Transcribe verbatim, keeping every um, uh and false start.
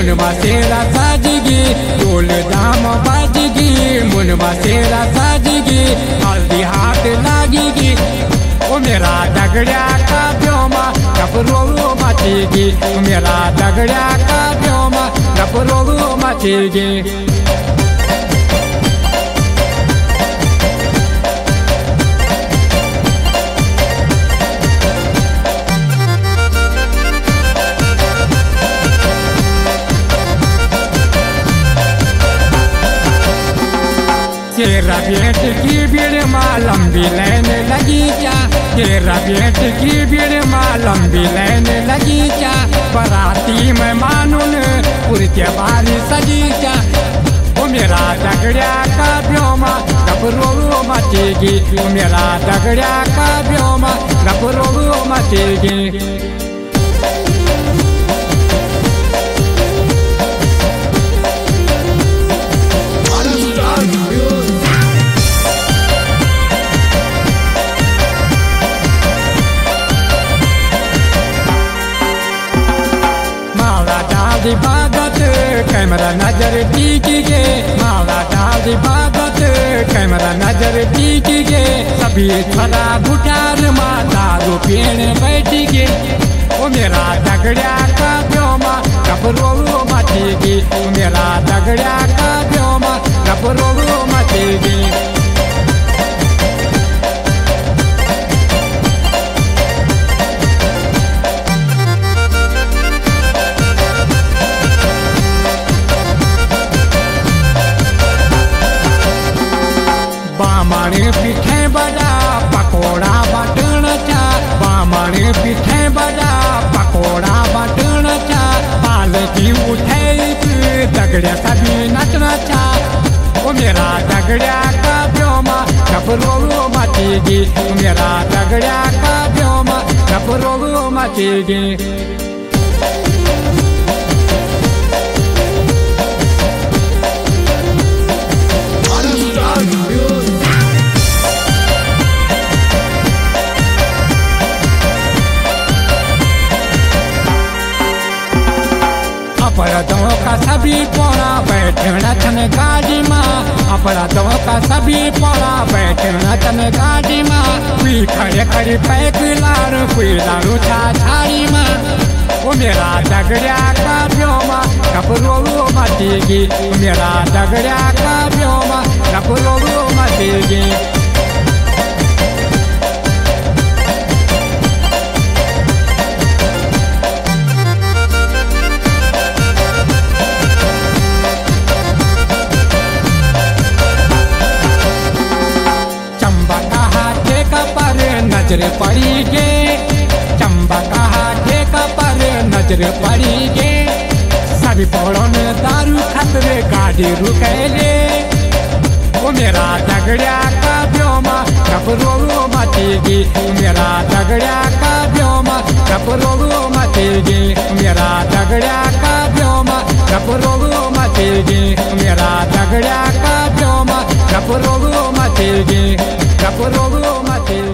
मुनवा तेरा साजगी ढोल धाम बाजगी मुनवा तेरा साजगी हल्दी हाथ लागेगी ओ मेरा दगड़िया का ब्योमा कपरो मचेगी मेरा दगड़िया का ब्योमा कपरो मचेगी तेरा बेट की भीड़ माँ लंबी लाइन लगी क्या तेरा बेट की भीड़ माँ लंबी लाइन लगी क्या बराती में मानून पुरके बारी सजी क्या वो मेरा दगड़िया का ब्योमा कपरो मचेगी मेरा दगड़िया का ब्योमा कपरो मचेगी बागत कैमरा नजर टीके माला डाल बागत कैमरा नजर टीके सभी थोड़ा गुटार माँ दारू पीने बैठी गे ओ मेरा दगड़िया का ब्योमा कपरो मचेगी मेरा दगड़िया का ब्योमा कपरो मचेगी बामणे पीठे बड़ा पकोड़ा बटन चा बामणे पीठे बड़ा पकोड़ा बटन चा पालकी उठे दगड़िया सभी नचना चा ओ मेरा दगड़िया का ब्योमा कपरो मचेगी मेरा दगड़िया का ब्योमा कपरो मचेगी अपराधों का सभी पोड़ा बैठना छन गाड़ी माँ अपराधों का सभी पोड़ा बैठना छन गाड़ी माँ कोई खड़े खड़े पैक लार कोई लारू छा छाड़ी माँ वो मेरा दगड़िया का ब्योमा कपरो मचेगी मेरा दगड़िया का ब्योमा कपरो मचेगी नजर पड़ी गे चंबा कहा ठेका पर नजर पड़ी गे सभी पौड़ों में दारू खतरे गाड़ी रुकेले वो मेरा दगड़िया का ब्योमा कपरो मचेगी मेरा दगड़िया का ब्योमा कपरो मचेगी मेरा दगड़िया का ब्योमा कपरो मचेगी मेरा दगड़िया का ब्योमा कपरो मचेगी कपरो मचेगी।